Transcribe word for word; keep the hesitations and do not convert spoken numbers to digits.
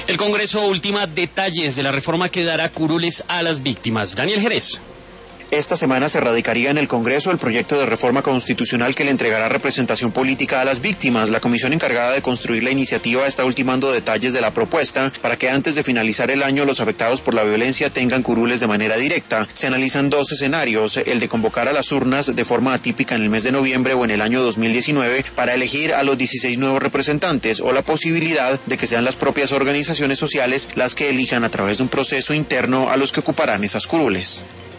El Congreso ultima detalles de la reforma que dará curules a las víctimas. Daniel Jerez. Esta semana se radicaría en el Congreso el proyecto de reforma constitucional que le entregará representación política a las víctimas. La comisión encargada de construir la iniciativa está ultimando detalles de la propuesta para que antes de finalizar el año los afectados por la violencia tengan curules de manera directa. Se analizan dos escenarios, el de convocar a las urnas de forma atípica en el mes de noviembre o en el año dos mil diecinueve para elegir a los dieciséis nuevos representantes, o la posibilidad de que sean las propias organizaciones sociales las que elijan a través de un proceso interno a los que ocuparán esas curules.